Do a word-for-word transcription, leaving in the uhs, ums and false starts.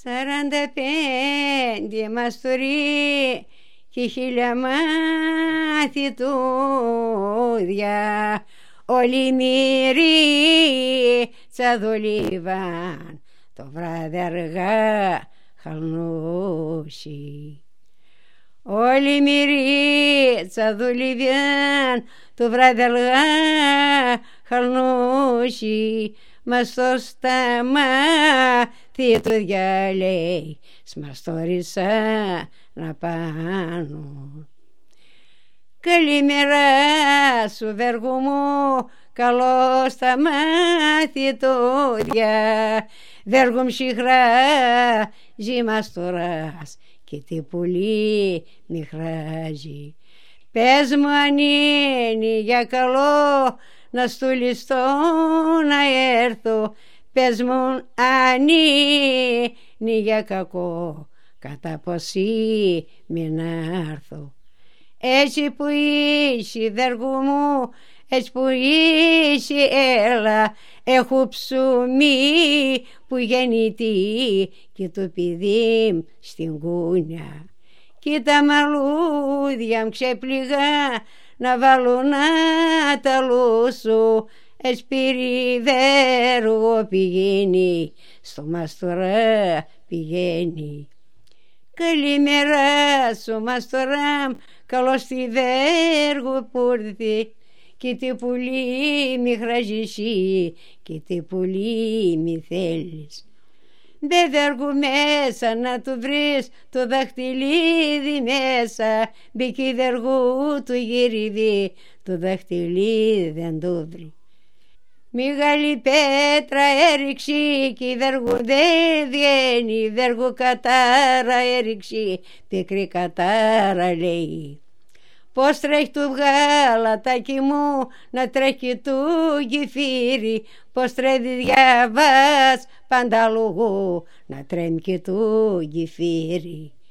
Σαράντα πέντε μαστοροί και χίλια μαθητούδια, όλοι μυρί τσαδολίβαν το βράδυ αργά χαλνούσι. Όλοι μυρί τσαδολίβαν το βράδυ αργά χαλνούσι. Μα στο σταμάτη του διαλέει σμαστόρισα να πάνω. Καλημέρα σου βέργου μου, καλό σταμάτη το δια. Βέργου μσιχρά ζει μαστοράς και τι πολύ μιχράζει. Πες μου αν είναι για καλό να στουλιστώ να έρθω, πες μου αν είναι για κακό κατά ποσί μην έρθω. Έτσι που είσαι βέργου μου, έτσι που είσαι έλα, έχω ψωμί που γεννητεί και το παιδί στην κούνια. Και τα μαλλούδια μου ξεπληγά να βάλω να τα λούσω, εσπυριδέργο πηγαίνει, στο μαστορά πηγαίνει. Καλημέρα σου μαστορά, καλώς τη βέργο που ήρθε, και τι πολύ μη χραζεσύ και τι πολύ μη θέλεις. Δε βέργου μέσα να του βρεις το δαχτυλίδι μέσα, μπήκε βέργου του γυριδί, το δαχτυλίδι δεν το βρει. Μεγάλη πέτρα έριξε και βέργου δεν βγαίνει, βέργου κατάρα έριξε, πικρή κατάρα λέει. Πώς τρέχει του βγάλατάκι μου να τρέχει του γυφύρι, πώς τρέχει διαβάς πανταλογού να τρέμει και του γυφύρι.